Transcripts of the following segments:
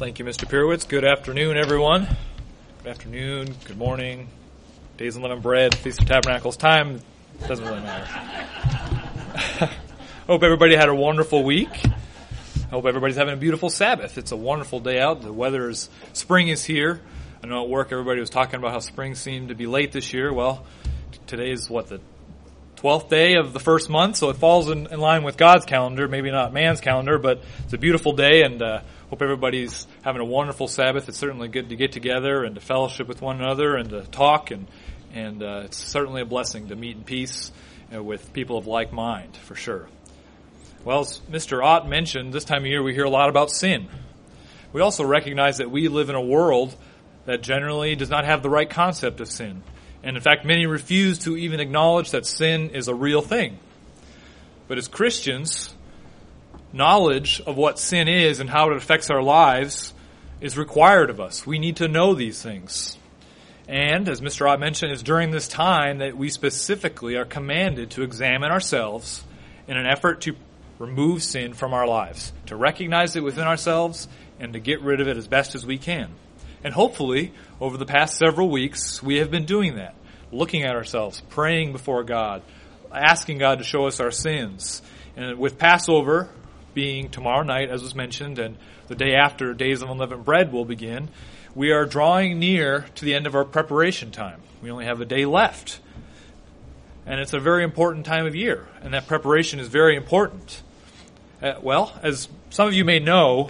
Thank you, Mr. Pirowitz. Good afternoon, everyone. Good afternoon, good morning. Days of Unleavened Bread, Feast of Tabernacles. Time doesn't really matter. Hope everybody had a wonderful week. Hope everybody's having a beautiful Sabbath. It's a wonderful day out. The weather is, spring is here. I know at work everybody was talking about how spring seemed to be late this year. Well, today's the 12th day of the first month, so it falls in line with God's calendar, maybe not man's calendar, but it's a beautiful day, and hope everybody's having a wonderful Sabbath. It's certainly good to get together and to fellowship with one another and to talk, and it's certainly a blessing to meet in peace with people of like mind, for sure. Well, as Mr. Ott mentioned, this time of year we hear a lot about sin. We also recognize that we live in a world that generally does not have the right concept of sin. And in fact, many refuse to even acknowledge that sin is a real thing. But as Christians, knowledge of what sin is and how it affects our lives is required of us. We need to know these things. And, as Mr. Ott mentioned, it's during this time that we specifically are commanded to examine ourselves in an effort to remove sin from our lives, to recognize it within ourselves, and to get rid of it as best as we can. And hopefully, over the past several weeks, we have been doing that, looking at ourselves, praying before God, asking God to show us our sins. And with Passover being tomorrow night, as was mentioned, and the day after Days of Unleavened Bread will begin, we are drawing near to the end of our preparation time. We only have a day left. And it's a very important time of year, and that preparation is very important. Well, as some of you may know,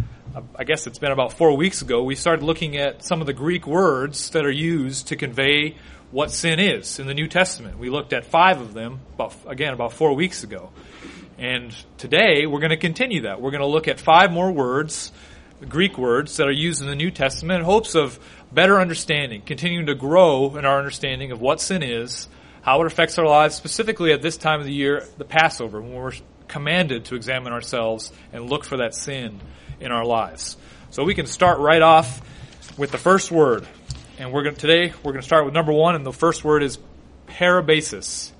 I guess it's been about 4 weeks ago, we started looking at some of the Greek words that are used to convey what sin is in the New Testament. We looked at 5 of them, about 4 weeks ago. And today, we're going to continue that. We're going to look at 5 more words, Greek words, that are used in the New Testament in hopes of better understanding, continuing to grow in our understanding of what sin is, how it affects our lives, specifically at this time of the year, the Passover, when we're commanded to examine ourselves and look for that sin in our lives. So we can start right off with the first word. And today we're going to start with number 1, and the first word is parabasis.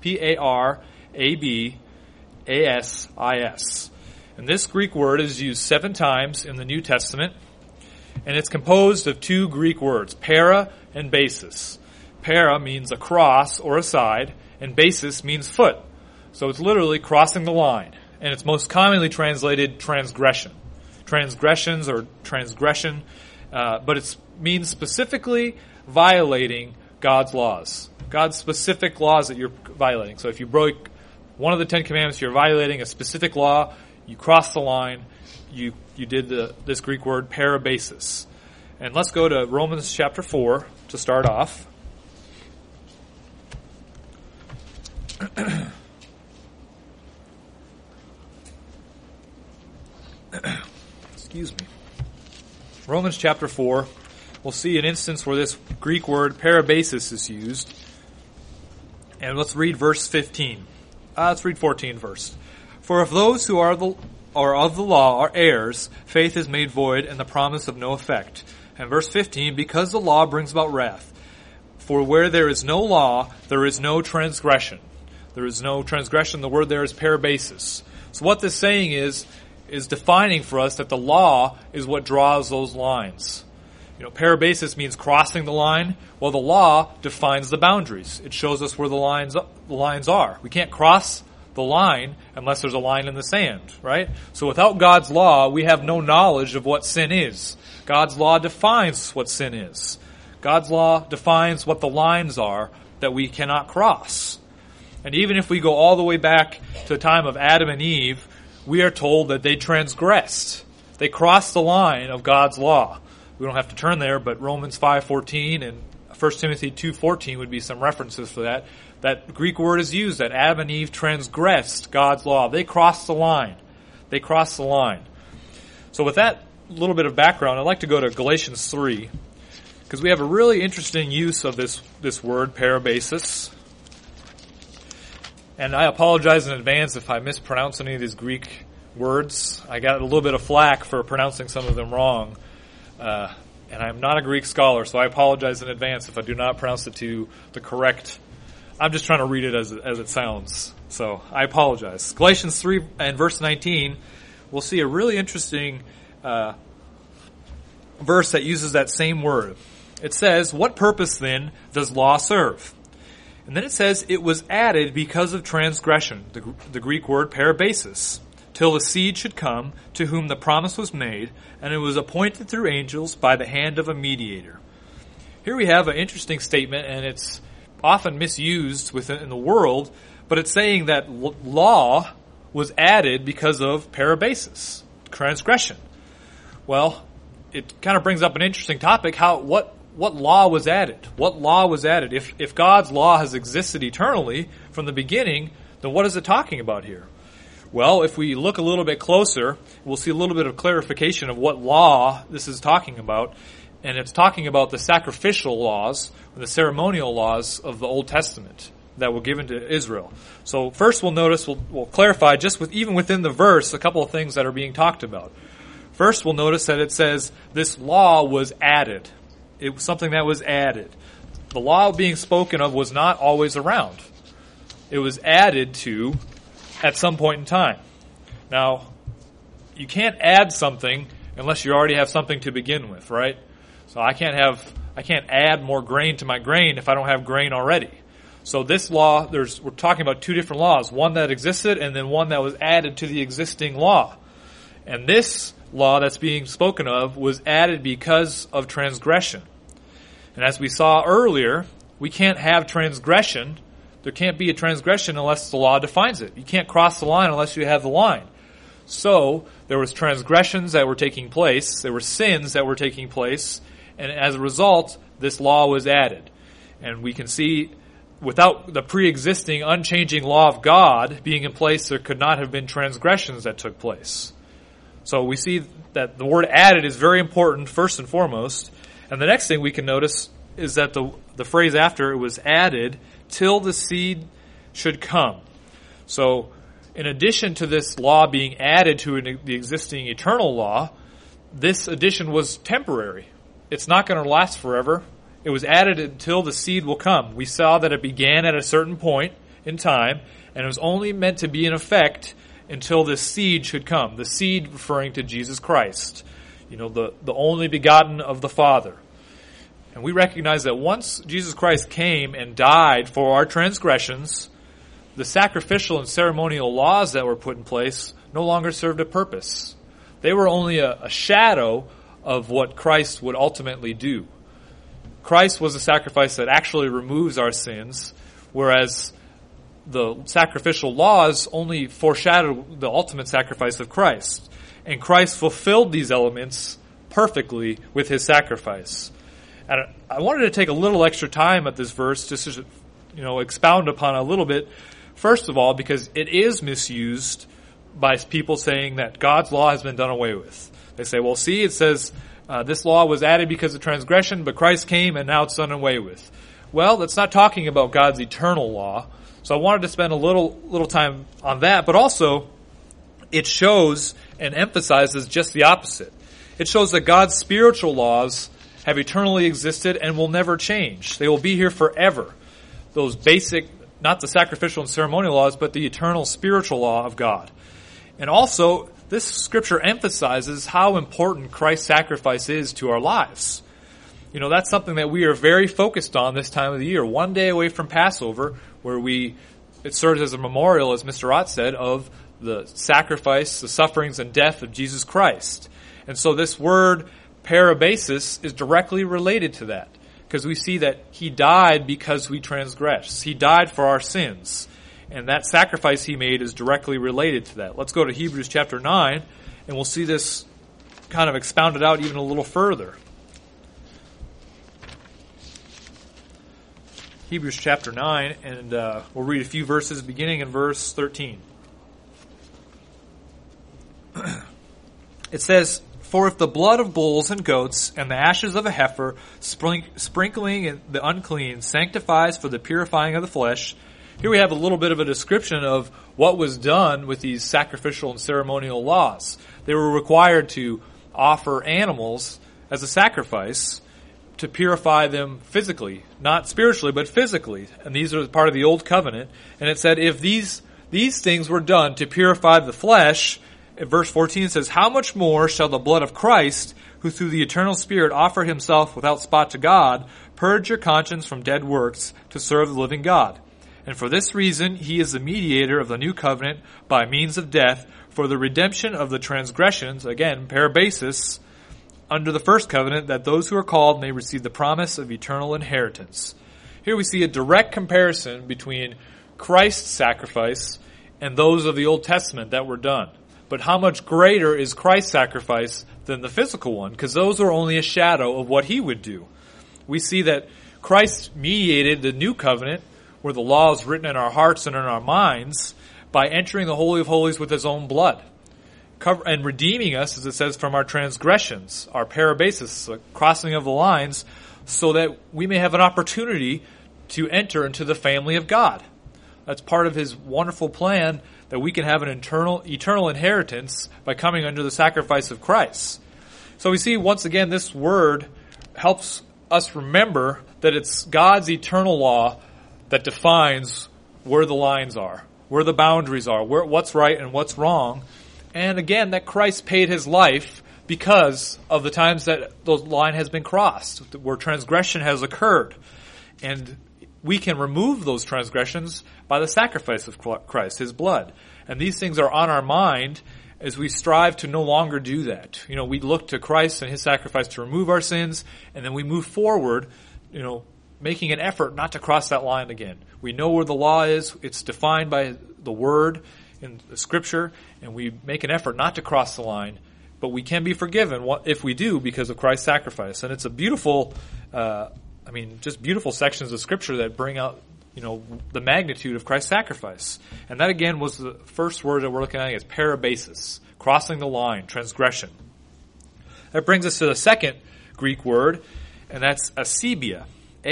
P-A-R-A-B-A-S-I-S. And this Greek word is used 7 times in the New Testament, and it's composed of 2 Greek words, para and basis. Para means across or aside, and basis means foot. So it's literally crossing the line, and it's most commonly translated transgression. Transgressions or transgression, but it means specifically violating God's laws. God's specific laws that you're violating. So if you broke one of the 10 commandments, you're violating a specific law, you crossed the line, you did this Greek word parabasis. And let's go to Romans chapter 4 to start off. Excuse me. Romans chapter 4, we'll see an instance where this Greek word parabasis is used. And let's read verse 15. Let's read 14 first. For if those who are of the law are heirs, faith is made void and the promise of no effect. And verse 15, because the law brings about wrath. For where there is no law, there is no transgression. There is no transgression. The word there is parabasis. So what this saying is defining for us that the law is what draws those lines. Parabasis means crossing the line. Well, the law defines the boundaries. It shows us where the lines are. We can't cross the line unless there's a line in the sand, right? So without God's law, we have no knowledge of what sin is. God's law defines what sin is. God's law defines what the lines are that we cannot cross. And even if we go all the way back to the time of Adam and Eve, we are told that they transgressed. They crossed the line of God's law. We don't have to turn there, but Romans 5:14 and 1 Timothy 2:14 would be some references for that. That Greek word is used, that Adam and Eve transgressed God's law. They crossed the line. They crossed the line. So with that little bit of background, I'd like to go to Galatians 3, because we have a really interesting use of this word, parabasis. And I apologize in advance if I mispronounce any of these Greek words. I got a little bit of flack for pronouncing some of them wrong. And I'm not a Greek scholar, so I apologize in advance if I do not pronounce it to the correct. I'm just trying to read it as it sounds. So I apologize. Galatians 3 and verse 19, we'll see a really interesting verse that uses that same word. It says, "What purpose then does law serve?" And then it says, "It was added because of transgression," the Greek word parabasis, "till the seed should come, to whom the promise was made, and it was appointed through angels by the hand of a mediator." Here we have an interesting statement, and it's often misused within the world, but it's saying that law was added because of parabasis, transgression. Well, it kind of brings up an interesting topic. What law was added? What law was added? If God's law has existed eternally from the beginning, then what is it talking about here? Well, if we look a little bit closer, we'll see a little bit of clarification of what law this is talking about. And it's talking about the sacrificial laws, or the ceremonial laws of the Old Testament that were given to Israel. So first we'll clarify just even within the verse a couple of things that are being talked about. First, we'll notice that it says this law was added. It was something that was added. The law being spoken of was not always around. It was added to at some point in time. Now, you can't add something unless you already have something to begin with, right? So I can't add more grain to my grain if I don't have grain already. So this law, we're talking about two different laws, one that existed and then one that was added to the existing law. And this law that's being spoken of was added because of transgression. And as we saw earlier, we can't have transgression. There can't be a transgression unless the law defines it. You can't cross the line unless you have the line. So there was transgressions that were taking place. There were sins that were taking place. And as a result, this law was added. And we can see without the pre-existing, unchanging law of God being in place, there could not have been transgressions that took place. So we see that the word added is very important, first and foremost. And the next thing we can notice is that the phrase after it was added, till the seed should come. So in addition to this law being added to the existing eternal law, this addition was temporary. It's not going to last forever. It was added until the seed will come. We saw that it began at a certain point in time, and it was only meant to be in effect until this seed should come. The seed referring to Jesus Christ, the only begotten of the Father. And we recognize that once Jesus Christ came and died for our transgressions, the sacrificial and ceremonial laws that were put in place no longer served a purpose. They were only a shadow of what Christ would ultimately do. Christ was a sacrifice that actually removes our sins, whereas the sacrificial laws only foreshadow the ultimate sacrifice of Christ. And Christ fulfilled these elements perfectly with his sacrifice. And I wanted to take a little extra time at this verse just to, expound upon a little bit. First of all, because it is misused by people saying that God's law has been done away with. They say, well, see, it says this law was added because of transgression, but Christ came and now it's done away with. Well, that's not talking about God's eternal law. So I wanted to spend a little time on that, but also it shows and emphasizes just the opposite. It shows that God's spiritual laws have eternally existed and will never change. They will be here forever. Those basic, not the sacrificial and ceremonial laws, but the eternal spiritual law of God. And also, this scripture emphasizes how important Christ's sacrifice is to our lives. That's something that we are very focused on this time of the year. One day away from Passover, where it serves as a memorial, as Mr. Ott said, of the sacrifice, the sufferings, and death of Jesus Christ. And so this word, parabasis, is directly related to that, because we see that he died because we transgressed. He died for our sins. And that sacrifice he made is directly related to that. Let's go to Hebrews chapter 9, and we'll see this kind of expounded out even a little further. Hebrews chapter 9, and we'll read a few verses beginning in verse 13. It says, "For if the blood of bulls and goats and the ashes of a heifer, sprinkling the unclean, sanctifies for the purifying of the flesh," here we have a little bit of a description of what was done with these sacrificial and ceremonial laws. They were required to offer animals as a sacrifice to purify them physically, not spiritually, but physically. And these are part of the old covenant. And it said, if these things were done to purify the flesh, verse 14 says, "How much more shall the blood of Christ, who through the eternal Spirit offered himself without spot to God, purge your conscience from dead works to serve the living God. And for this reason he is the mediator of the new covenant by means of death, for the redemption of the transgressions, again, parabasis, under the first covenant, that those who are called may receive the promise of eternal inheritance. Here we see a direct comparison between Christ's sacrifice and those of the Old Testament that were done. But how much greater is Christ's sacrifice than the physical one? Because those are only a shadow of what he would do. We see that Christ mediated the new covenant, where the law is written in our hearts and in our minds, by entering the Holy of Holies with his own blood, and redeeming us, as it says, from our transgressions, our parabasis, the crossing of the lines, so that we may have an opportunity to enter into the family of God. That's part of his wonderful plan, that we can have an eternal inheritance by coming under the sacrifice of Christ. So we see, once again, this word helps us remember that it's God's eternal law that defines where the lines are, where the boundaries are, what's right and what's wrong. And again, that Christ paid his life because of the times that the line has been crossed, where transgression has occurred. And we can remove those transgressions by the sacrifice of Christ, his blood. And these things are on our mind as we strive to no longer do that. We look to Christ and his sacrifice to remove our sins, and then we move forward, making an effort not to cross that line again. We know where the law is. It's defined by the Word in the Scripture, and we make an effort not to cross the line, but we can be forgiven if we do because of Christ's sacrifice. And it's a beautiful, just beautiful sections of Scripture that bring out, the magnitude of Christ's sacrifice. And that, again, was the first word that we're looking at, is parabasis, crossing the line, transgression. That brings us to the second Greek word, and that's asebia.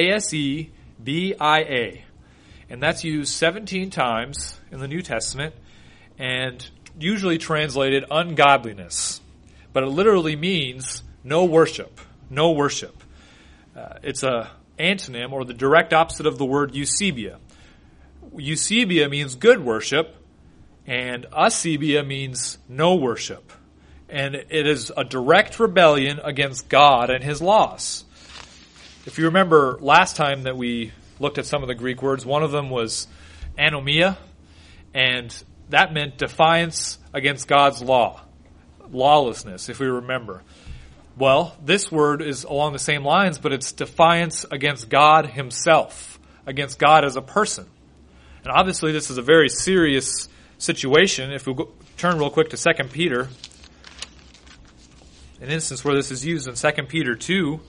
A-S-E-B-I-A. And that's used 17 times in the New Testament and usually translated ungodliness. But it literally means no worship. No worship. It's a antonym, or the direct opposite of the word eusebia. Eusebia means good worship, and asebia means no worship. And it is a direct rebellion against God and his laws. If you remember last time that we looked at some of the Greek words, one of them was anomia, and that meant defiance against God's law, lawlessness, if we remember. Well, this word is along the same lines, but it's defiance against God himself, against God as a person. And obviously this is a very serious situation. If we turn real quick to 2 Peter, an instance where this is used in 2 Peter 2,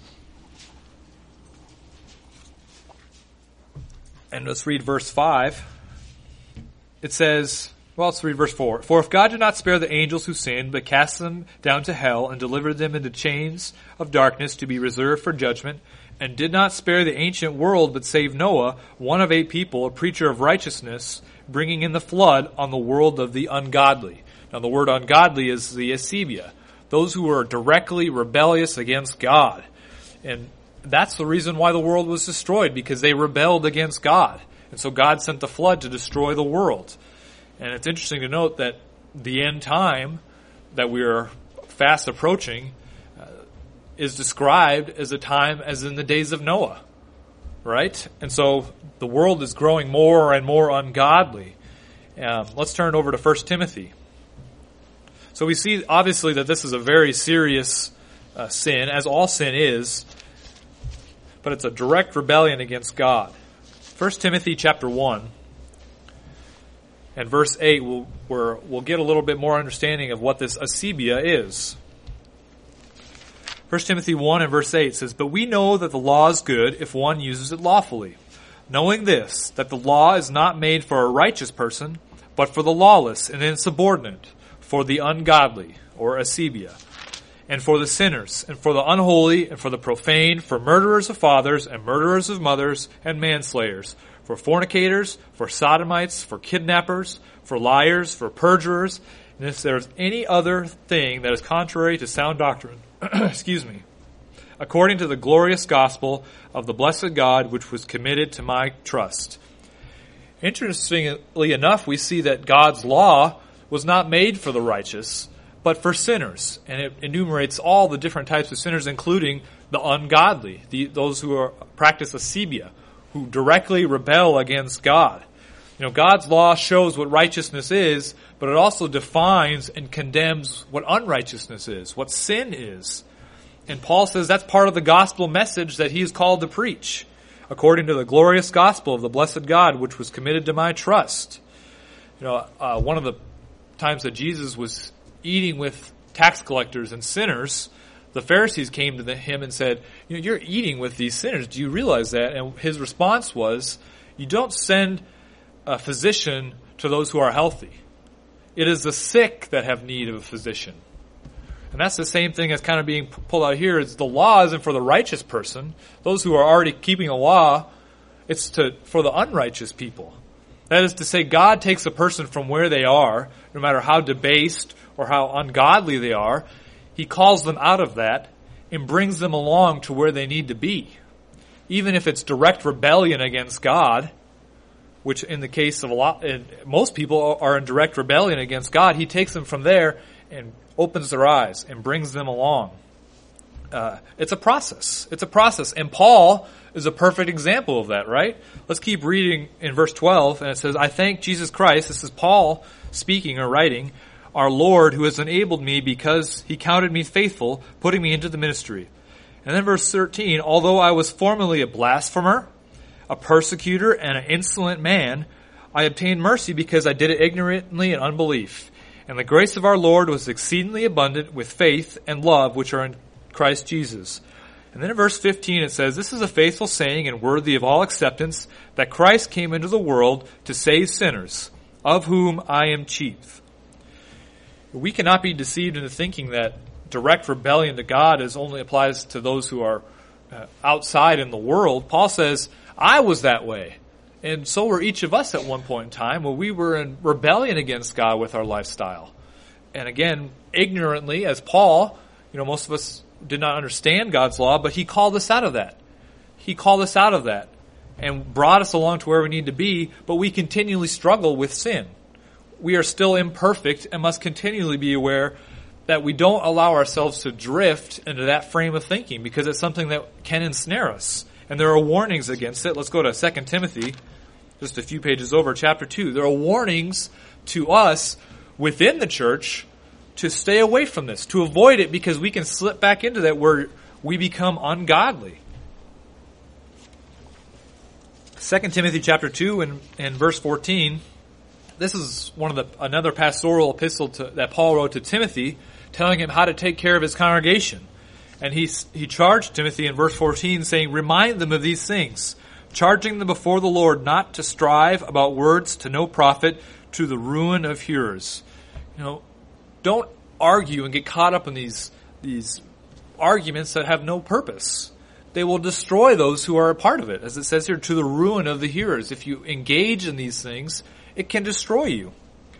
and let's read verse 5. It says, let's read verse 4. For if God did not spare the angels who sinned, but cast them down to hell and delivered them into chains of darkness to be reserved for judgment, and did not spare the ancient world, but saved Noah, one of 8 people, a preacher of righteousness, bringing in the flood on the world of the ungodly. Now the word ungodly is the asebia, those who are directly rebellious against God. And that's the reason why the world was destroyed, because they rebelled against God. And so God sent the flood to destroy the world. And it's interesting to note that the end time that we are fast approaching is described as a time as in the days of Noah, right? And so the world is growing more and more ungodly. Let's turn over to 1 Timothy. So we see obviously that this is a very serious sin, as all sin is, but it's a direct rebellion against God. 1 Timothy chapter 1 and verse 8, we'll get a little bit more understanding of what this asebia is. 1 Timothy 1 and verse 8 says, But we know that the law is good if one uses it lawfully, knowing this, that the law is not made for a righteous person, but for the lawless and insubordinate, for the ungodly, or asebia, and for the sinners, and for the unholy, and for the profane, for murderers of fathers, and murderers of mothers, and manslayers, for fornicators, for sodomites, for kidnappers, for liars, for perjurers, and if there is any other thing that is contrary to sound doctrine, according to the glorious gospel of the blessed God, which was committed to my trust. Interestingly enough, we see that God's law was not made for the righteous, but for sinners. And it enumerates all the different types of sinners, including the ungodly, those who practice asebia, who directly rebel against God. God's law shows what righteousness is, but it also defines and condemns what unrighteousness is, what sin is. And Paul says that's part of the gospel message that he is called to preach, according to the glorious gospel of the blessed God, which was committed to my trust. One of the times that Jesus was eating with tax collectors and sinners, the Pharisees came to him and said, you're eating with these sinners. Do you realize that? And his response was, you don't send a physician to those who are healthy. It is the sick that have need of a physician. And that's the same thing as kind of being pulled out here. Is the law isn't for the righteous person, those who are already keeping a law. It's for the unrighteous people. That is to say, God takes a person from where they are, no matter how debased or how ungodly they are. He calls them out of that and brings them along to where they need to be. Even if it's direct rebellion against God, which in the case of most people are in direct rebellion against God, he takes them from there and opens their eyes and brings them along. It's a process. It's a process. And Paul is a perfect example of that, right? Let's keep reading in verse 12, and it says, I thank Jesus Christ, this is Paul speaking or writing, our Lord, who has enabled me because he counted me faithful, putting me into the ministry. And then verse 13, although I was formerly a blasphemer, a persecutor, and an insolent man, I obtained mercy because I did it ignorantly in unbelief. And the grace of our Lord was exceedingly abundant with faith and love which are in Christ Jesus. And then in verse 15 it says, this is a faithful saying and worthy of all acceptance, that Christ came into the world to save sinners, of whom I am chief. We cannot be deceived into thinking that direct rebellion to God only applies to those who are outside in the world. Paul says, I was that way. And so were each of us at one point in time, when we were in rebellion against God with our lifestyle. And again, ignorantly, as Paul, most of us did not understand God's law, but he called us out of that. He called us out of that and brought us along to where we need to be, but we continually struggle with sin. We are still imperfect and must continually be aware that we don't allow ourselves to drift into that frame of thinking, because it's something that can ensnare us. And there are warnings against it. Let's go to 2 Timothy, just a few pages over, chapter 2. There are warnings to us within the church to stay away from this, to avoid it, because we can slip back into that where we become ungodly. 2 Timothy chapter 2 and verse 14, this is another pastoral epistle that Paul wrote to Timothy, telling him how to take care of his congregation. And he charged Timothy in verse 14, saying, remind them of these things, charging them before the Lord not to strive about words to no profit, to the ruin of hearers. Don't argue and get caught up in these arguments that have no purpose. They will destroy those who are a part of it. As it says here, to the ruin of the hearers. If you engage in these things, it can destroy you.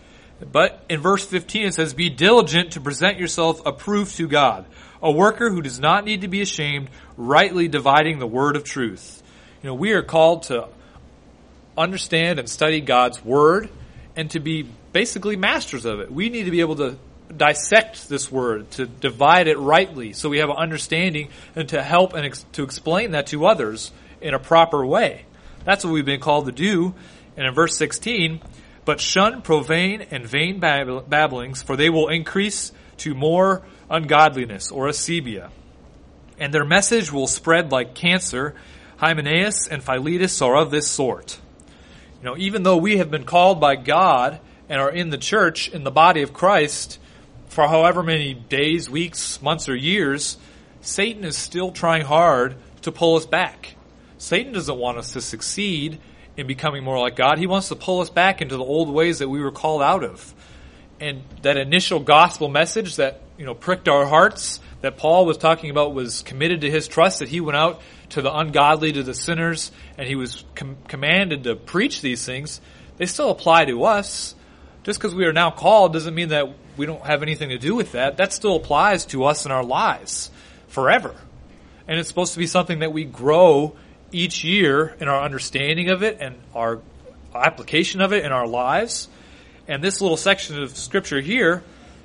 But in verse 15 it says, be diligent to present yourself approved to God, a worker who does not need to be ashamed, rightly dividing the word of truth. We are called to understand and study God's word and to be basically masters of it. We need to be able to dissect this word, to divide it rightly so we have an understanding, and to help and to explain that to others in a proper way. That's what we've been called to do. And in verse 16, but shun profane and vain babblings, for they will increase to more ungodliness, or asebia. And their message will spread like cancer. Hymenaeus and Philetus are of this sort. Even though we have been called by God and are in the church, in the body of Christ, for however many days, weeks, months, or years, Satan is still trying hard to pull us back. Satan doesn't want us to succeed in becoming more like God. He wants to pull us back into the old ways that we were called out of. And that initial gospel message that, pricked our hearts, that Paul was talking about, was committed to his trust, that he went out to the ungodly, to the sinners, and he was commanded to preach these things. They still apply to us. Just because we are now called doesn't mean that we don't have anything to do with that. That still applies to us in our lives forever. And it's supposed to be something that we grow each year in our understanding of it and our application of it in our lives. And this little section of Scripture here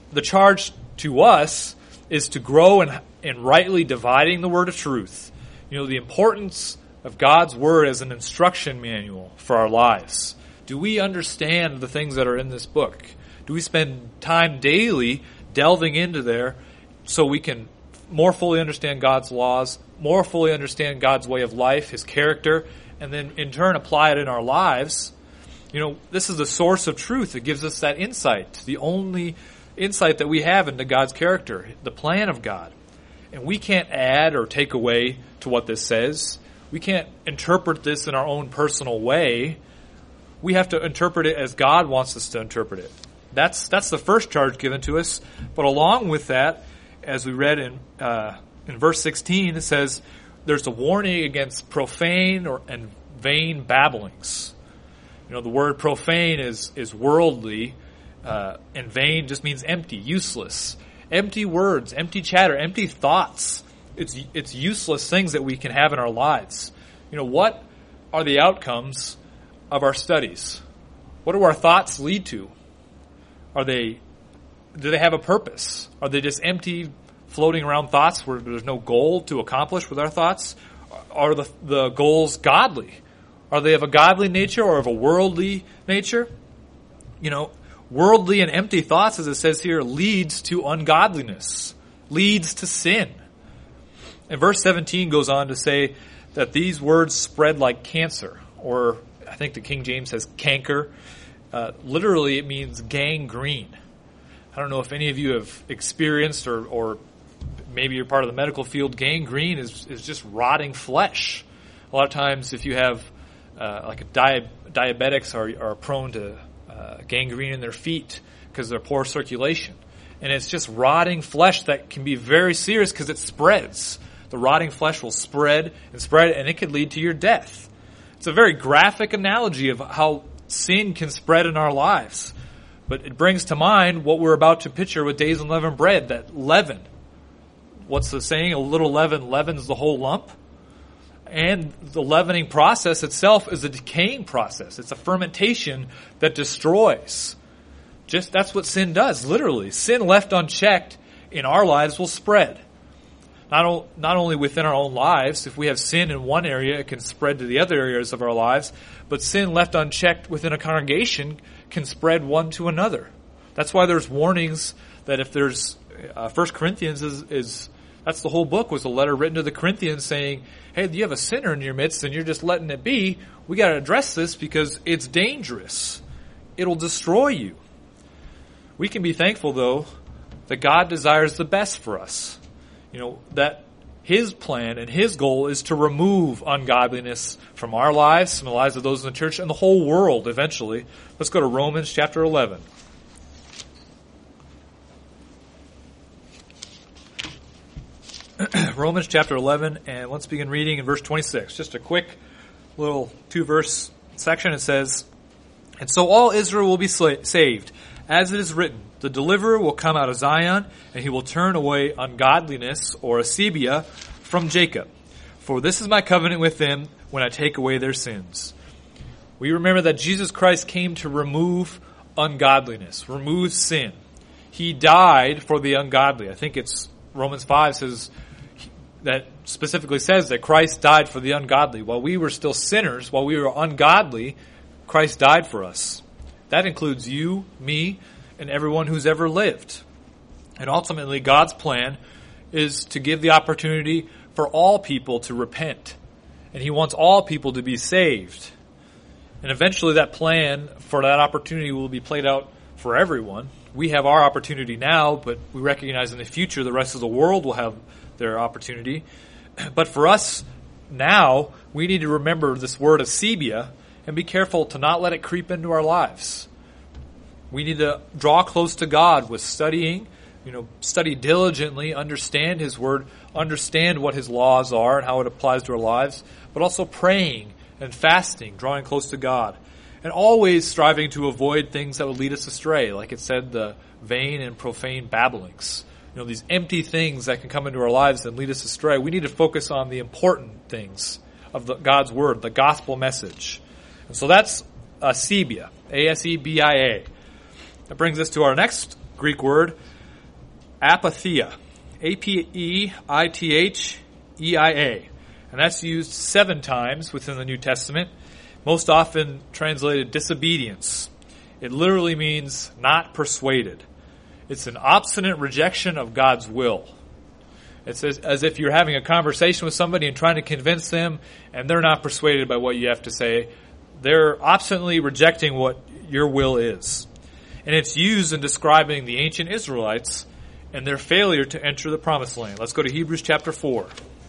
the charge to us is to grow in rightly dividing the word of truth. The importance of God's word as an instruction manual for our lives. Do we understand the things that are in this book? Do we spend time daily delving into there so we can more fully understand God's laws, more fully understand God's way of life, His character, and then in turn apply it in our lives? This is the source of truth. It gives us that insight, the only insight that we have into God's character, the plan of God. And we can't add or take away to what this says. We can't interpret this in our own personal way. We have to interpret it as God wants us to interpret it. That's the first charge given to us. But along with that, as we read in verse 16, it says there's a warning against profane and vain babblings. The word profane is worldly, and vain just means empty, useless. Empty words, empty chatter, empty thoughts. It's useless things that we can have in our lives. What are the outcomes of our studies? What do our thoughts lead to? Do they have a purpose? Are they just empty, floating around thoughts where there's no goal to accomplish with our thoughts? Are the goals godly? Are they of a godly nature or of a worldly nature? Worldly and empty thoughts, as it says here, leads to ungodliness, leads to sin. And verse 17 goes on to say that these words spread like cancer, or I think the King James says canker. Literally, it means gangrene. I don't know if any of you have experienced or maybe you're part of the medical field. Gangrene is just rotting flesh. A lot of times if you have diabetics are prone to gangrene in their feet because of their poor circulation. And it's just rotting flesh that can be very serious because it spreads. The rotting flesh will spread, and it could lead to your death. It's a very graphic analogy of how sin can spread in our lives. But it brings to mind what we're about to picture with days unleavened bread, that leaven. What's the saying? A little leaven leavens the whole lump. And the leavening process itself is a decaying process. It's a fermentation that destroys. That's what sin does, literally. Sin left unchecked in our lives will spread. Not only within our own lives. If we have sin in one area, it can spread to the other areas of our lives. But sin left unchecked within a congregation can spread one to another. That's why there's warnings that if there's 1 Corinthians that's the whole book, was a letter written to the Corinthians saying, hey, you have a sinner in your midst and you're just letting it be. We got to address this because it's dangerous. It'll destroy you. We can be thankful, though, that God desires the best for us. That His plan and His goal is to remove ungodliness from our lives, from the lives of those in the church, and the whole world eventually. Let's go to Romans chapter 11. Romans chapter 11, and let's begin reading in verse 26. Just a quick little 2-verse section. It says, "And so all Israel will be saved, as it is written, the deliverer will come out of Zion, and he will turn away ungodliness," or Asebia, "from Jacob. For this is my covenant with them when I take away their sins." We remember that Jesus Christ came to remove ungodliness, remove sin. He died for the ungodly. I think it's Romans 5 says that specifically says that Christ died for the ungodly. While we were still sinners, while we were ungodly, Christ died for us. That includes you, me, and everyone who's ever lived. And ultimately, God's plan is to give the opportunity for all people to repent. And He wants all people to be saved. And eventually that plan for that opportunity will be played out for everyone. We have our opportunity now, but we recognize in the future the rest of the world will have their opportunity. But for us now, we need to remember this word Asebia and be careful to not let it creep into our lives. We need to draw close to God with studying, study diligently, understand His word, understand what His laws are and how it applies to our lives, but also praying and fasting, drawing close to God. And always striving to avoid things that would lead us astray. Like it said, the vain and profane babblings. These empty things that can come into our lives and lead us astray. We need to focus on the important things of God's Word, the gospel message. And so that's Asebia, A-S-E-B-I-A. That brings us to our next Greek word, apatheia. A-P-E-I-T-H-E-I-A. And that's used 7 times within the New Testament, most often translated disobedience. It literally means not persuaded. It's an obstinate rejection of God's will. It's as if you're having a conversation with somebody and trying to convince them, and they're not persuaded by what you have to say. They're obstinately rejecting what your will is. And it's used in describing the ancient Israelites and their failure to enter the promised land. Let's go to Hebrews chapter 4.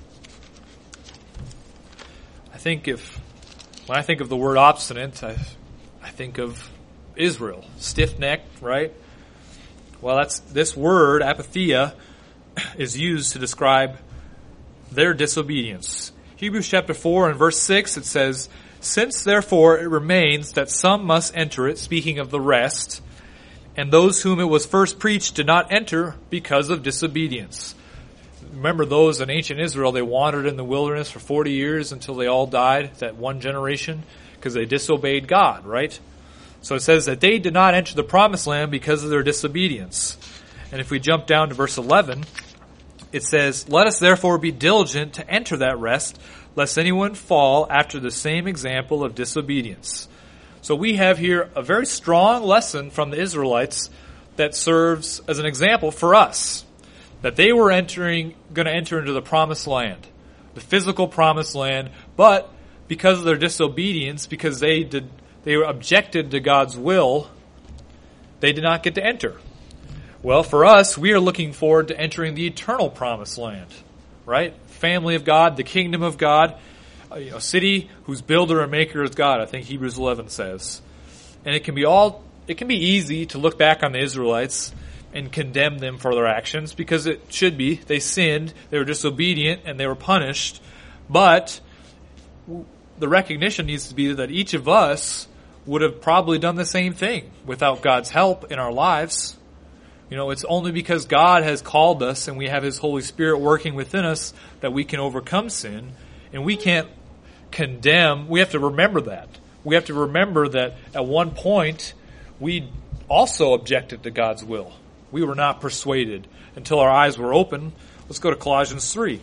When I think of the word obstinate, I think of Israel, stiff-necked, right? Well, this word, apatheia, is used to describe their disobedience. Hebrews chapter 4 and verse 6, it says, "Since therefore it remains that some must enter it," speaking of the rest, "and those whom it was first preached did not enter because of disobedience." Remember those in ancient Israel, they wandered in the wilderness for 40 years until they all died, that one generation, because they disobeyed God, right? So it says that they did not enter the promised land because of their disobedience. And if we jump down to verse 11, it says, "Let us therefore be diligent to enter that rest, lest anyone fall after the same example of disobedience." So we have here a very strong lesson from the Israelites that serves as an example for us, that they were going to enter into the promised land, the physical promised land, but because of their disobedience, because they objected to God's will, they did not get to enter. Well, for us, we are looking forward to entering the eternal promised land, right? Family of God, the kingdom of God, a city whose builder and maker is God, I think Hebrews 11 says. And it can be easy to look back on the Israelites and condemn them for their actions, because it should be. They sinned, they were disobedient, and they were punished. But the recognition needs to be that each of us would have probably done the same thing without God's help in our lives. It's only because God has called us and we have His Holy Spirit working within us that we can overcome sin. And we can't condemn. We have to remember that. We have to remember that at one point we also objected to God's will. We were not persuaded until our eyes were open. Let's go to Colossians 3.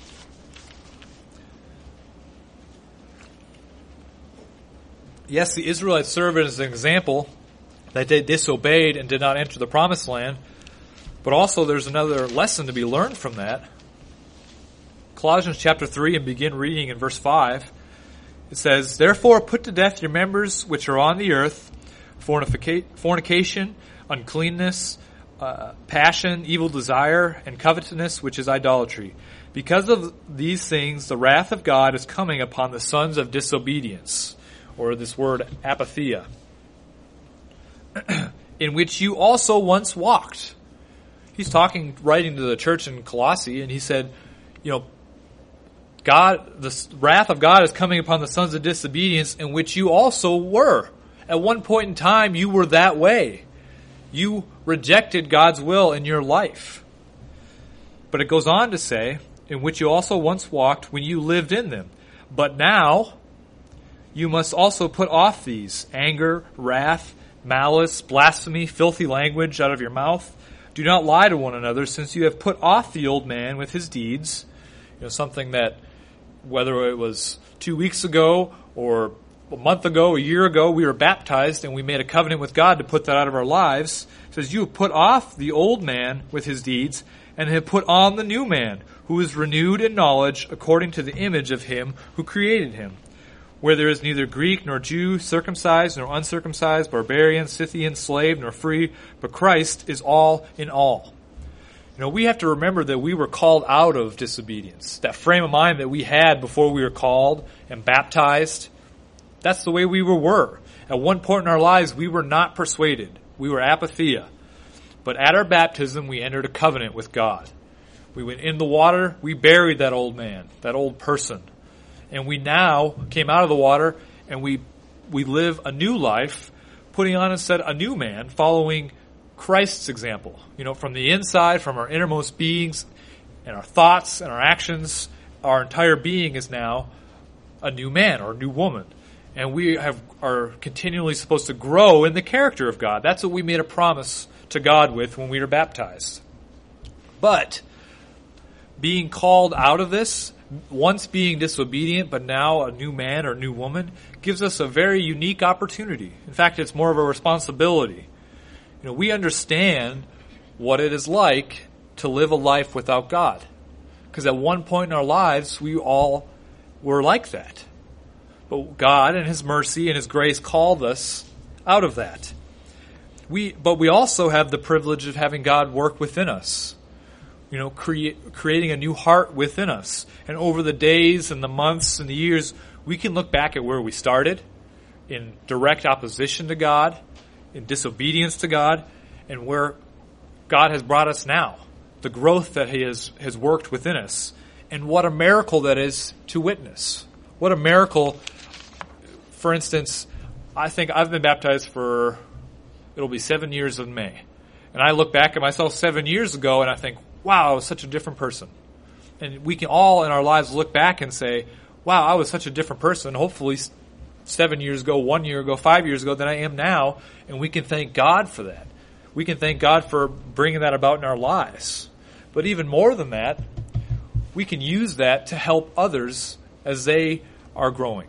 Yes, the Israelites serve as an example that they disobeyed and did not enter the promised land, but also there's another lesson to be learned from that. Colossians chapter 3, and begin reading in verse 5. It says, "Therefore put to death your members which are on the earth, fornication, uncleanness, passion, evil desire, and covetousness, which is idolatry. Because of these things, the wrath of God is coming upon the sons of disobedience," or this word apatheia, "in which you also once walked." He's writing to the church in Colossae, and he said, the wrath of God is coming upon the sons of disobedience, in which you also were. At one point in time, you were that way. You rejected God's will in your life. But it goes on to say, "in which you also once walked when you lived in them. But now you must also put off these: anger, wrath, malice, blasphemy, filthy language out of your mouth. Do not lie to one another, since you have put off the old man with his deeds." Something that, whether it was 2 weeks ago or a month ago, a year ago, we were baptized and we made a covenant with God to put that out of our lives. It says, "You have put off the old man with his deeds and have put on the new man, who is renewed in knowledge according to the image of him who created him. Where there is neither Greek nor Jew, circumcised nor uncircumcised, barbarian, Scythian, slave nor free, but Christ is all in all." We have to remember that we were called out of disobedience. That frame of mind that we had before we were called and baptized, that's the way we were. At one point in our lives, we were not persuaded. We were apatheia. But at our baptism, we entered a covenant with God. We went in the water, we buried that old man, that old person. And we now came out of the water and we live a new life, putting on instead a new man, following Christ's example. From the inside, from our innermost beings and our thoughts and our actions, our entire being is now a new man or a new woman. And we are continually supposed to grow in the character of God. That's what we made a promise to God with when we were baptized. But being called out of this, once being disobedient, but now a new man or new woman, gives us a very unique opportunity. In fact, it's more of a responsibility. We understand what it is like to live a life without God. Because at one point in our lives, we all were like that. But God in His mercy and His grace called us out of that. But we also have the privilege of having God work within us. Creating a new heart within us. And over the days and the months and the years, we can look back at where we started in direct opposition to God, in disobedience to God, and where God has brought us now. The growth that He has worked within us. And what a miracle that is to witness. What a miracle. For instance, I think I've been baptized it'll be 7 years in May. And I look back at myself 7 years ago and I think, wow, I was such a different person. And we can all in our lives look back and say, wow, I was such a different person. Hopefully 7 years ago, 1 year ago, 5 years ago than I am now. And we can thank God for that. We can thank God for bringing that about in our lives. But even more than that, we can use that to help others as they are growing.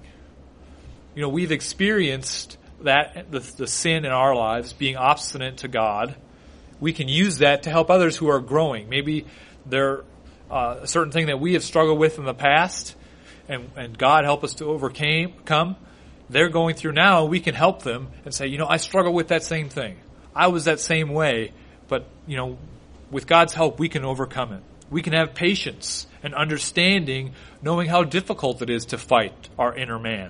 We've experienced that, the sin in our lives, being obstinate to God. We can use that to help others who are growing. Maybe they're a certain thing that we have struggled with in the past, and God help us to overcome. They're going through now, and we can help them and say, I struggle with that same thing. I was that same way, but, with God's help, we can overcome it. We can have patience and understanding, knowing how difficult it is to fight our inner man.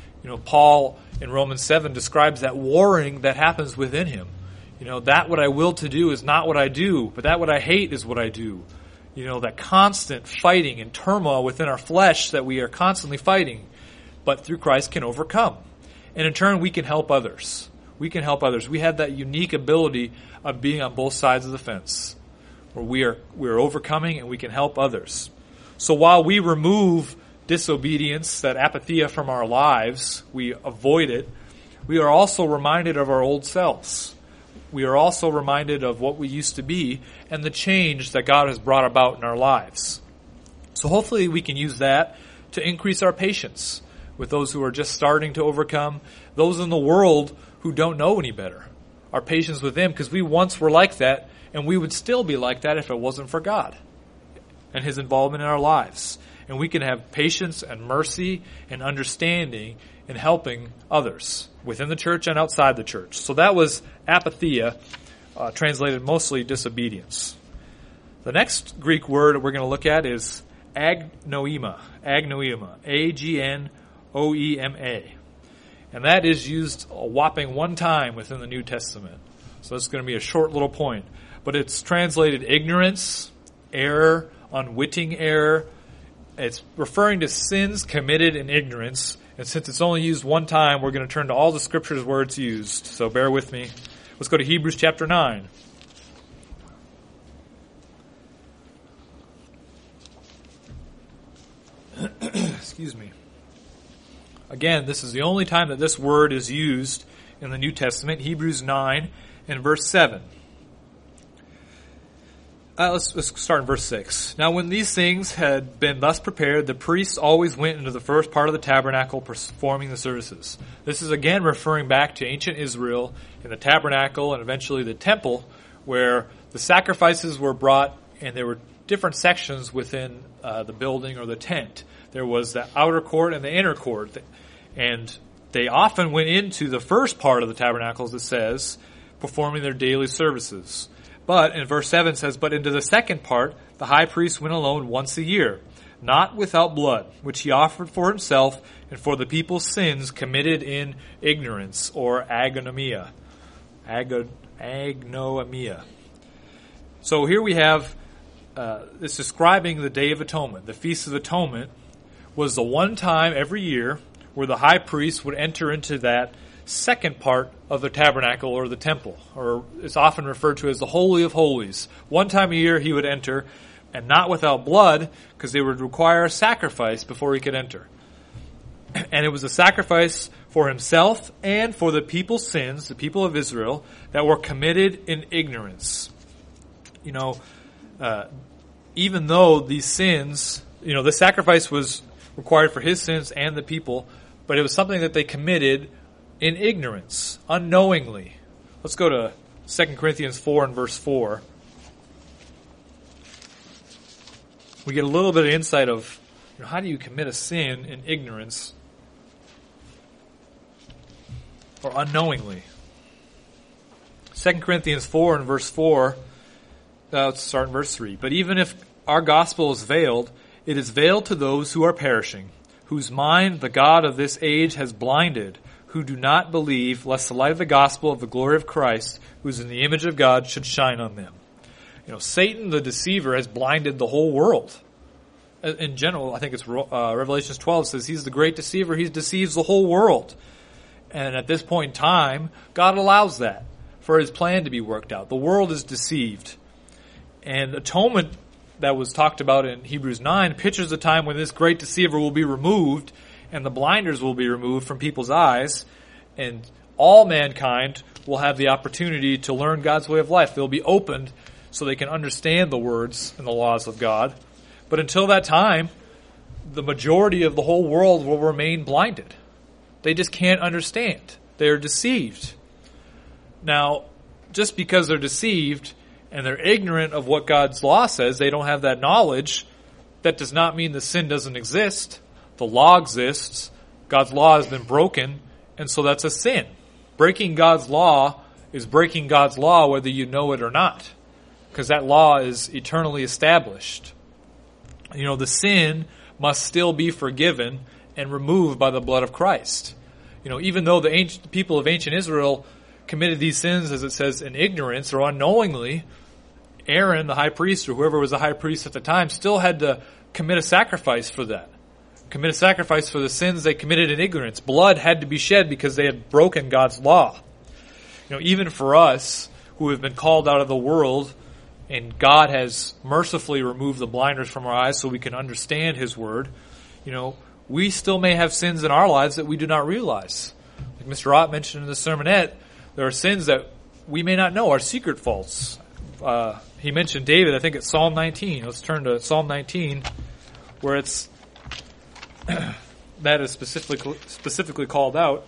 Paul in Romans 7 describes that warring that happens within him. That what I will to do is not what I do, but that what I hate is what I do. That constant fighting and turmoil within our flesh that we are constantly fighting, but through Christ can overcome. And in turn, we can help others. We can help others. We have that unique ability of being on both sides of the fence, where we are overcoming and we can help others. So while we remove disobedience, that apatheia from our lives, we avoid it, we are also reminded of our old selves. We are also reminded of what we used to be and the change that God has brought about in our lives. So hopefully we can use that to increase our patience with those who are just starting to overcome, those in the world who don't know any better. Our patience with them, because we once were like that, and we would still be like that if it wasn't for God and His involvement in our lives. And we can have patience and mercy and understanding in helping others within the church and outside the church. So that was apatheia, translated mostly disobedience. The next Greek word we're going to look at is agnoema. Agnoema. Agnoema. And that is used a whopping one time within the New Testament. So it's going to be a short little point. But it's translated ignorance, error, unwitting error. It's referring to sins committed in ignorance. And since it's only used one time, we're going to turn to all the scriptures where it's used. So bear with me. Let's go to Hebrews chapter 9. Excuse me. Again, this is the only time that this word is used in the New Testament. Hebrews 9 and verse 7. Let's start in verse 6. Now when these things had been thus prepared, the priests always went into the first part of the tabernacle performing the services. This is again referring back to ancient Israel in the tabernacle and eventually the temple, where the sacrifices were brought and there were different sections within the building or the tent. There was the outer court and the inner court. And they often went into the first part of the tabernacle, as it says, performing their daily services. But in verse 7 it says, but into the second part, the high priest went alone once a year, not without blood, which he offered for himself and for the people's sins committed in ignorance, or agonomia. Agnoemia. So here we have, it's describing the Day of Atonement. The Feast of Atonement was the one time every year where the high priest would enter into that second part of the tabernacle or the temple, or it's often referred to as the Holy of Holies. One time a year he would enter, and not without blood, because they would require a sacrifice before he could enter. And it was a sacrifice for himself and for the people's sins, the people of Israel, that were committed in ignorance. even though these sins, the sacrifice was required for his sins and the people, but it was something that they committed in ignorance, unknowingly. Let's go to 2 Corinthians 4 and verse 4. We get a little bit of insight of how do you commit a sin in ignorance or unknowingly. 2 Corinthians 4 and verse 4, let's start in verse 3. But even if our gospel is veiled, it is veiled to those who are perishing, whose mind the God of this age has blinded, who do not believe, lest the light of the gospel of the glory of Christ, who is in the image of God, should shine on them. Satan, the deceiver, has blinded the whole world. In general, I think it's Revelation 12 says he's the great deceiver. He deceives the whole world. And at this point in time, God allows that for his plan to be worked out. The world is deceived. And atonement that was talked about in Hebrews 9 pictures the time when this great deceiver will be removed and the blinders will be removed from people's eyes, and all mankind will have the opportunity to learn God's way of life. They'll be opened so they can understand the words and the laws of God. But until that time, the majority of the whole world will remain blinded. They just can't understand. They're deceived. Now, just because they're deceived and they're ignorant of what God's law says, they don't have that knowledge, that does not mean the sin doesn't exist. The law exists. God's law has been broken, and so that's a sin. Breaking God's law is breaking God's law whether you know it or not, because that law is eternally established. The sin must still be forgiven and removed by the blood of Christ. Even though the people of ancient Israel committed these sins, as it says, in ignorance or unknowingly, Aaron, the high priest, or whoever was the high priest at the time, still had to commit a sacrifice for that. Commit a sacrifice for the sins they committed in ignorance. Blood had to be shed because they had broken God's law. Even for us, who have been called out of the world, and God has mercifully removed the blinders from our eyes so we can understand His Word, we still may have sins in our lives that we do not realize. Like Mr. Ott mentioned in the sermonette, there are sins that we may not know, are secret faults. He mentioned David, I think it's Psalm 19. Let's turn to Psalm 19, where it's that is specifically called out.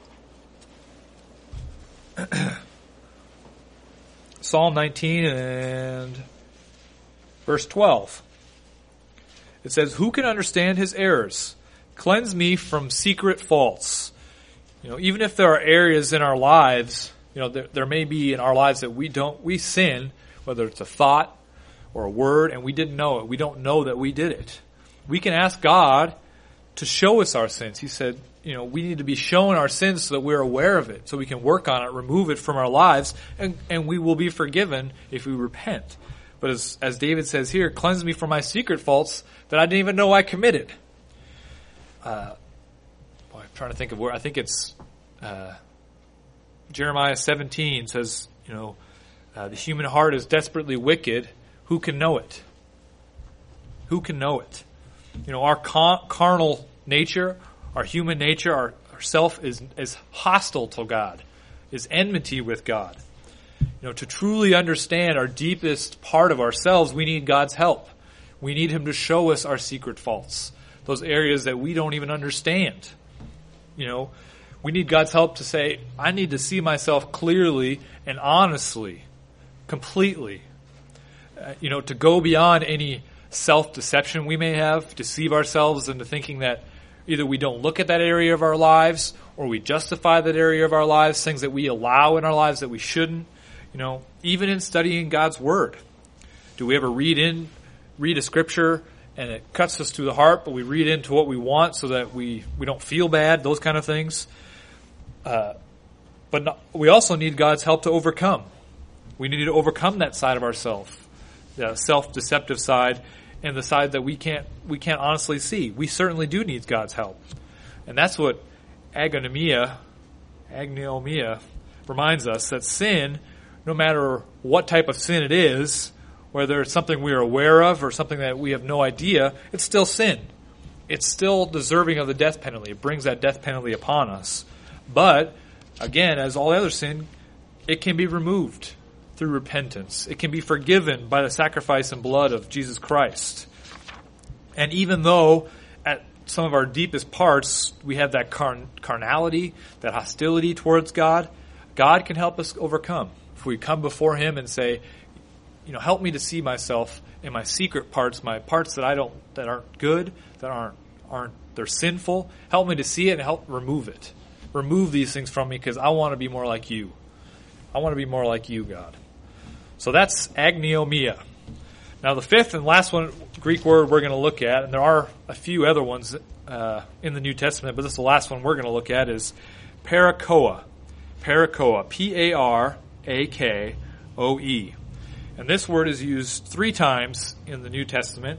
Psalm 19 and verse 12. It says, "Who can understand his errors? Cleanse me from secret faults." Even if there are areas in our lives, there may be in our lives that we sin, whether it's a thought or a word, and we didn't know it. We don't know that we did it. We can ask God to show us our sins. He said, we need to be shown our sins so that we're aware of it, so we can work on it, remove it from our lives, and we will be forgiven if we repent. But as David says here, cleanse me from my secret faults that I didn't even know I committed. I'm trying to think of where, I think it's Jeremiah 17 says, the human heart is desperately wicked. Who can know it? Who can know it? Our carnal nature, our human nature, our self is hostile to God, is enmity with God. To truly understand our deepest part of ourselves, we need God's help. We need Him to show us our secret faults, those areas that we don't even understand. We need God's help to say, I need to see myself clearly and honestly, completely. To go beyond any self-deception we may have, deceive ourselves into thinking that either we don't look at that area of our lives or we justify that area of our lives, things that we allow in our lives that we shouldn't. Even in studying God's Word, do we ever read a scripture and it cuts us to the heart, but we read into what we want so that we don't feel bad, those kind of things? We also need God's help to overcome. We need to overcome that side of ourselves, the self-deceptive side, and the side that we can't honestly see. We certainly do need God's help. And that's what agnonomia reminds us, that sin, no matter what type of sin it is, whether it's something we are aware of or something that we have no idea, it's still sin. It's still deserving of the death penalty. It brings that death penalty upon us. But, again, as all other sin, it can be removed. through repentance. It can be forgiven by the sacrifice and blood of Jesus Christ. And even though at some of our deepest parts we have that carnality, that hostility towards God, God can help us overcome. If we come before Him and say, help me to see myself in my secret parts, my parts that aren't good, that they're sinful. Help me to see it and help remove it. Remove these things from me because I want to be more like you. I want to be more like you, God. So that's agneomia. Now the fifth and last one, Greek word we're going to look at, and there are a few other ones in the New Testament, but this is the last one we're going to look at, is parakoa. Parakoa. P-A-R-A-K-O-E. And this word is used 3 times in the New Testament.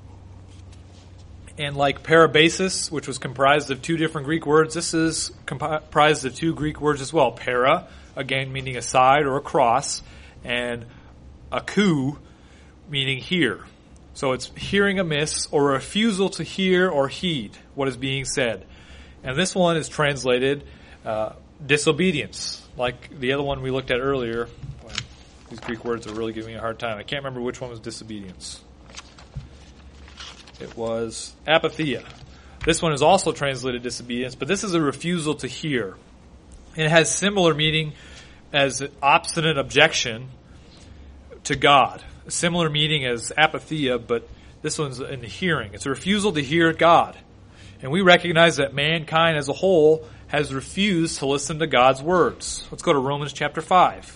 And like parabasis, which was comprised of 2 different Greek words, this is comprised of 2 Greek words as well. Para, again meaning a side or a cross, and akou, meaning hear. So it's hearing amiss or a refusal to hear or heed what is being said. And this one is translated disobedience, like the other one we looked at earlier. These Greek words are really giving me a hard time. I can't remember which one was disobedience. It was apatheia. This one is also translated disobedience, but this is a refusal to hear. And it has similar meaning as obstinate objection to God. A similar meaning as apatheia, but this one's in the hearing. It's a refusal to hear God. And we recognize that mankind as a whole has refused to listen to God's words. Let's go to Romans chapter 5.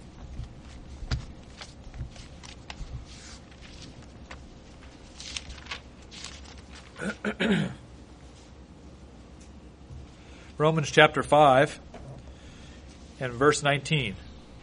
Romans chapter 5 and verse 19.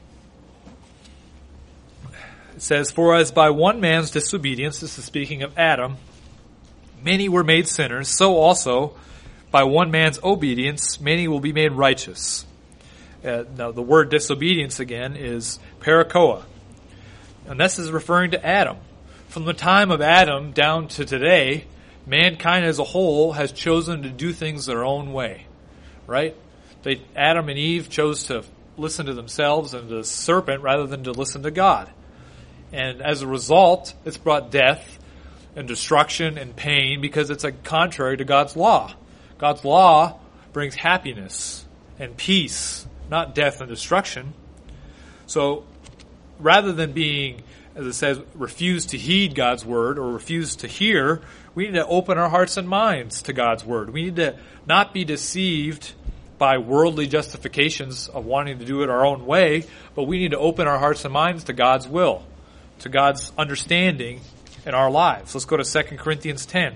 It says, "For as by one man's disobedience," this is speaking of Adam, "many were made sinners, so also by one man's obedience many will be made righteous." Now the word disobedience again is parakoa. And this is referring to Adam. From the time of Adam down to today, mankind as a whole has chosen to do things their own way. Right? Adam and Eve chose to listen to themselves and the serpent rather than to listen to God. And as a result, it's brought death and destruction and pain because it's contrary to God's law. God's law brings happiness and peace, not death and destruction. So rather than being, as it says, refuse to heed God's word or refuse to hear, we need to open our hearts and minds to God's word. We need to not be deceived by worldly justifications of wanting to do it our own way, but we need to open our hearts and minds to God's will, to God's understanding in our lives. Let's go to 2 Corinthians 10.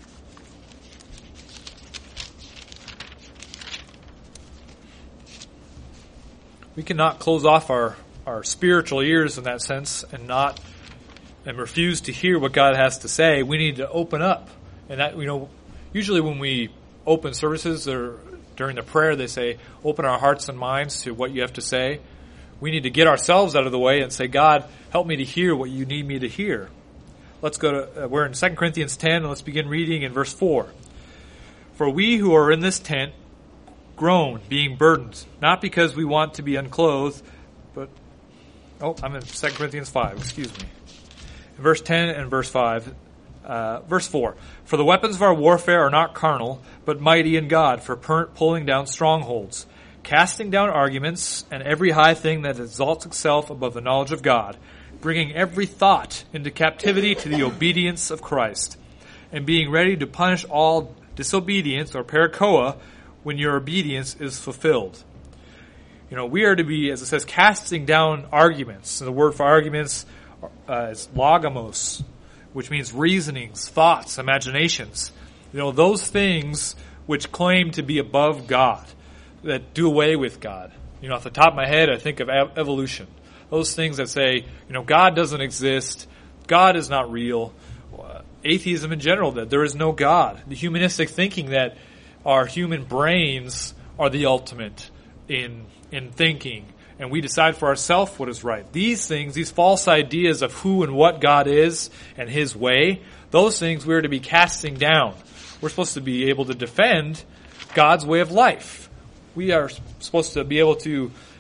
We cannot close off our spiritual ears in that sense and refuse to hear what God has to say. We need to open up. And that, usually when we open services or during the prayer, they say, open our hearts and minds to what you have to say. We need to get ourselves out of the way and say, God, help me to hear what you need me to hear. Let's go to, we're in 2 Corinthians 10, and let's begin reading in verse 4. "For we who are in this tent groan, being burdened, not because we want to be unclothed, but," I'm in 2 Corinthians 5, excuse me. In verse 10 and verse 5, verse 4, "For the weapons of our warfare are not carnal, but mighty in God for pulling down strongholds, casting down arguments and every high thing that exalts itself above the knowledge of God, bringing every thought into captivity to the obedience of Christ, and being ready to punish all disobedience," or parakoa, "when your obedience is fulfilled." We are to be, as it says, casting down arguments. And the word for arguments is logos, which means reasonings, thoughts, imaginations. Those things which claim to be above God, that do away with God. Off the top of my head, I think of evolution. Those things that say, God doesn't exist, God is not real. Atheism in general, that there is no God. The humanistic thinking that our human brains are the ultimate in thinking, and we decide for ourselves what is right. These things, these false ideas of who and what God is and His way, those things we're to be casting down. We're supposed to be able to defend God's way of life. We are supposed to be able to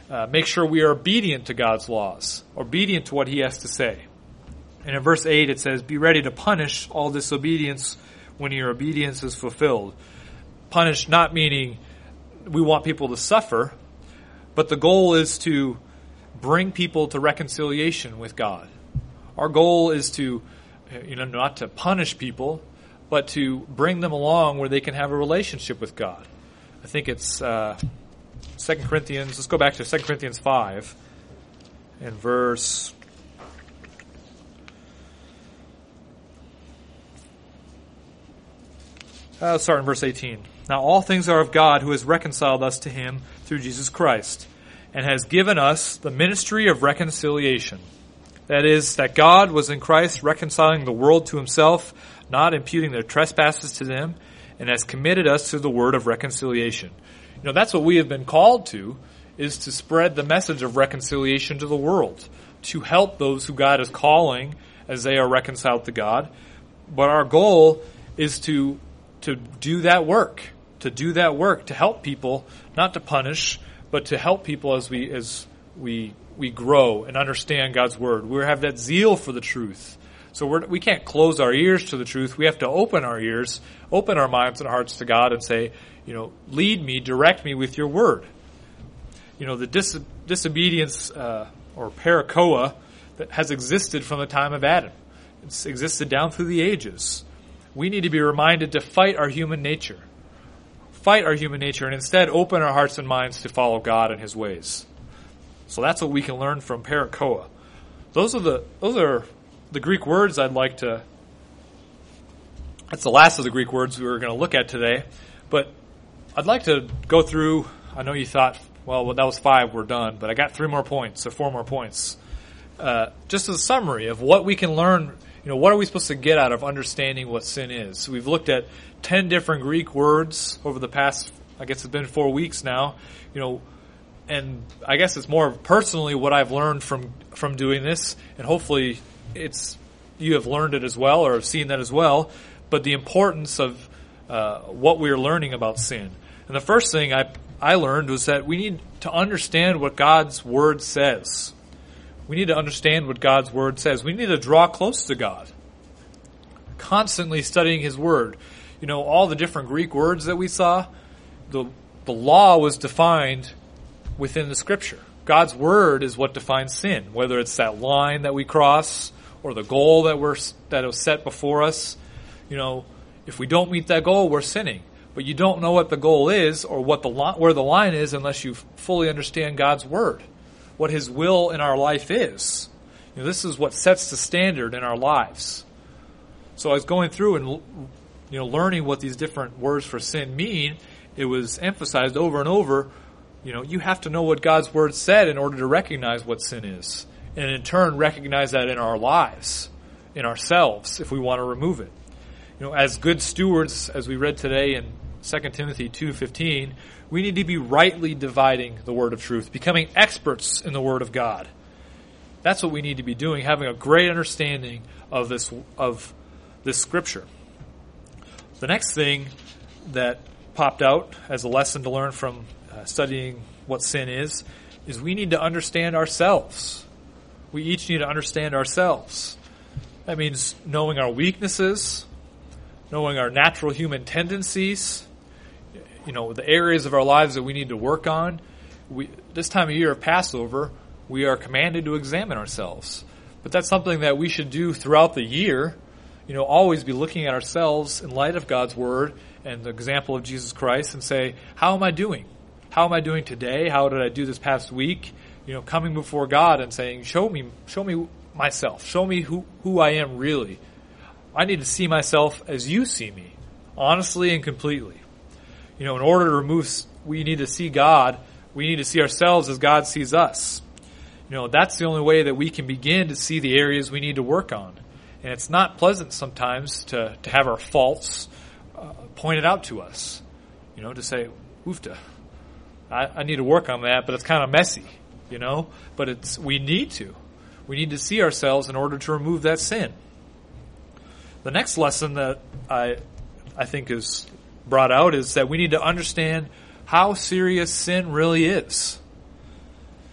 make sure we are obedient to God's laws, obedient to what He has to say. And in verse 8 it says, be ready to punish all disobedience when your obedience is fulfilled. Punish not meaning we want people to suffer, but the goal is to bring people to reconciliation with God. Our goal is to, not to punish people, but to bring them along where they can have a relationship with God. I think it's 2 Corinthians, let's go back to 2 Corinthians 5 and verse... Let's start in verse 18. Now all things are of God, who has reconciled us to Him through Jesus Christ, and has given us the ministry of reconciliation. That is, that God was in Christ reconciling the world to Himself, not imputing their trespasses to them, and has committed us to the word of reconciliation. That's what we have been called to, is to spread the message of reconciliation to the world, to help those who God is calling as they are reconciled to God. But our goal is to do that work, to help people, not to punish, but to help people as we grow and understand God's word. We have that zeal for the truth. So we can't close our ears to the truth. We have to open our ears, open our minds and hearts to God and say, lead me, direct me with your word. The disobedience or parakoa that has existed from the time of Adam. It's existed down through the ages. We need to be reminded to fight our human nature. Fight our human nature and instead open our hearts and minds to follow God and His ways. So that's what we can learn from parakoa. Those are the Greek words I'd like to... That's the last of the Greek words we were going to look at today. But I'd like to go through... I know you thought, well, that was 5, we're done. But I got 4 more points. Just as a summary of what we can learn... what are we supposed to get out of understanding what sin is? We've looked at 10 different Greek words over the past, I guess it's been 4 weeks now, and I guess it's more personally what I've learned from doing this, and hopefully you have learned it as well or have seen that as well, but the importance of what we're learning about sin. And the first thing I learned was that we need to understand what God's Word says. We need to understand what God's Word says. We need to draw close to God. Constantly studying His Word. All the different Greek words that we saw, the law was defined within the Scripture. God's Word is what defines sin, whether it's that line that we cross or the goal that was set before us. If we don't meet that goal, we're sinning. But you don't know what the goal is or where the line is unless you fully understand God's Word. What His will in our life is. This is what sets the standard in our lives. So I was going through and learning what these different words for sin mean. It was emphasized over and over. You have to know what God's Word said in order to recognize what sin is, and in turn recognize that in our lives, in ourselves, if we want to remove it. As good stewards, as we read today in 2 Timothy 2:15. We need to be rightly dividing the word of truth, becoming experts in the Word of God. That's what we need to be doing, having a great understanding of this Scripture. The next thing that popped out as a lesson to learn from studying what sin is we need to understand ourselves. We each need to understand ourselves. That means knowing our weaknesses, knowing our natural human tendencies, the areas of our lives that we need to work on. This time of year of Passover, we are commanded to examine ourselves. But that's something that we should do throughout the year. Always be looking at ourselves in light of God's Word and the example of Jesus Christ and say, how am I doing? How am I doing today? How did I do this past week? Coming before God and saying, show me myself. Show me who I am really. I need to see myself as you see me, honestly and completely. In order to remove, we need to see God. We need to see ourselves as God sees us. That's the only way that we can begin to see the areas we need to work on. And it's not pleasant sometimes to have our faults pointed out to us. To say, oofta, I need to work on that, but it's kind of messy, But we need to. We need to see ourselves in order to remove that sin. The next lesson that I think is brought out is that we need to understand how serious sin really is.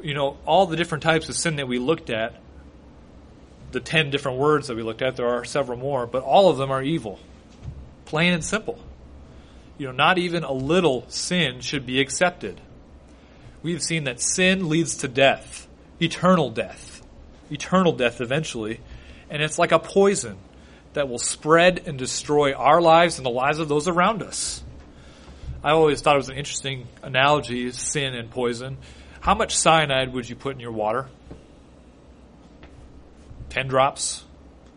all the different types of sin that we looked at, the 10 different words that we looked at, there are several more, but all of them are evil. Plain and simple. Not even a little sin should be accepted. We've seen that sin leads to death, eternal death eventually, and it's like a poison that will spread and destroy our lives and the lives of those around us. I always thought it was an interesting analogy, sin and poison. How much cyanide would you put in your water? 10 drops?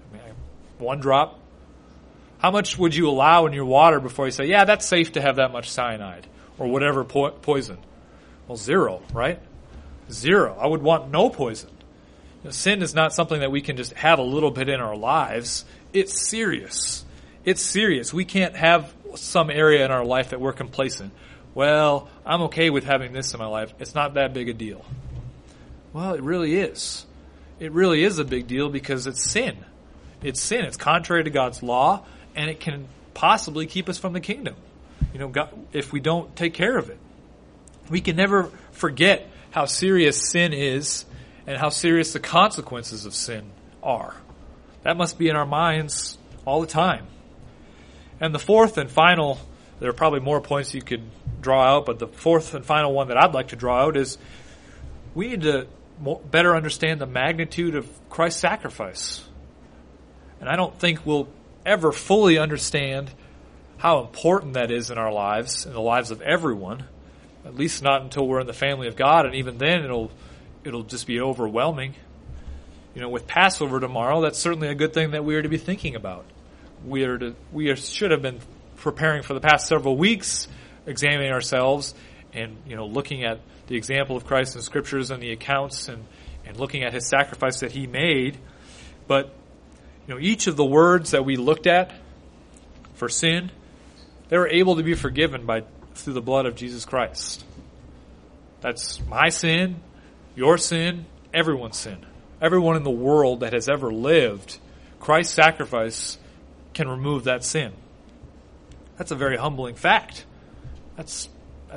1 drop? How much would you allow in your water before you say, yeah, that's safe to have that much cyanide or whatever poison? Well, 0, right? 0. I would want no poison. Sin is not something that we can just have a little bit in our lives. It's serious. It's serious. We can't have some area in our life that we're complacent. Well, I'm okay with having this in my life. It's not that big a deal. Well, it really is. It really is a big deal because it's sin. It's sin. It's contrary to God's law, and it can possibly keep us from the kingdom. God, if we don't take care of it. We can never forget how serious sin is and how serious the consequences of sin are. That must be in our minds all the time. And the fourth and final, there are probably more points you could draw out, but the fourth and final one that I'd like to draw out is we need to better understand the magnitude of Christ's sacrifice. And I don't think we'll ever fully understand how important that is in our lives, in the lives of everyone, at least not until we're in the family of God, and even then it'll just be overwhelming. With Passover tomorrow, that's certainly a good thing that we are to be thinking about. We should have been preparing for the past several weeks, examining ourselves and looking at the example of Christ in Scriptures and the accounts and looking at His sacrifice that He made. But each of the words that we looked at for sin, they were able to be forgiven through the blood of Jesus Christ. That's my sin, your sin, everyone's sin. Everyone in the world that has ever lived, Christ's sacrifice can remove that sin. That's a very humbling fact. That's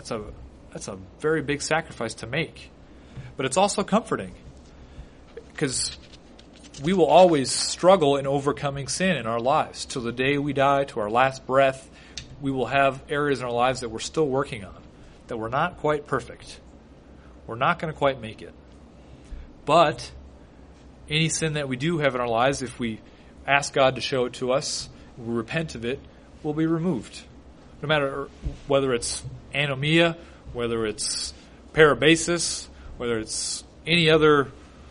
a very big sacrifice to make. But it's also comforting because we will always struggle in overcoming sin in our lives. Till the day we die, to our last breath, we will have areas in our lives that we're still working on, that we're not quite perfect. We're not going to quite make it. But any sin that we do have in our lives, if we ask God to show it to us, we repent of it, will be removed. No matter whether it's anomia, whether it's parabasis, whether it's any other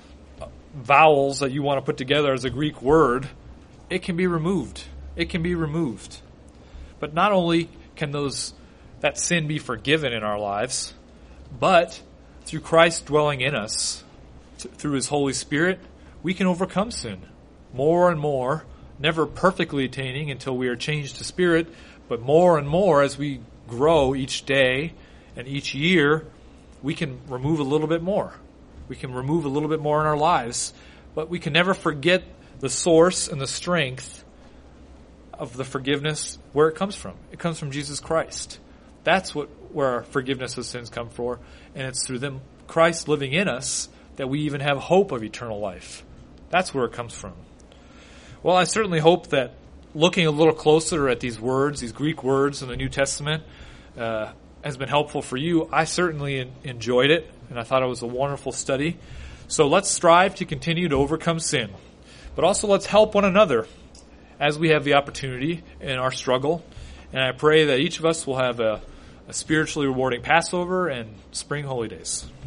vowels that you want to put together as a Greek word, it can be removed. It can be removed. But not only can that sin be forgiven in our lives, but through Christ dwelling in us, through His Holy Spirit, we can overcome sin more and more, never perfectly attaining until we are changed to spirit, but more and more as we grow each day and each year, we can remove a little bit more. We can remove a little bit more in our lives, but we can never forget the source and the strength of the forgiveness, where it comes from. It comes from Jesus Christ. That's where our forgiveness of sins come from, and it's through Christ living in us that we even have hope of eternal life. That's where it comes from. Well, I certainly hope that looking a little closer at these words, these Greek words in the New Testament, has been helpful for you. I certainly enjoyed it, and I thought it was a wonderful study. So let's strive to continue to overcome sin. But also let's help one another as we have the opportunity in our struggle. And I pray that each of us will have a spiritually rewarding Passover and spring holy days.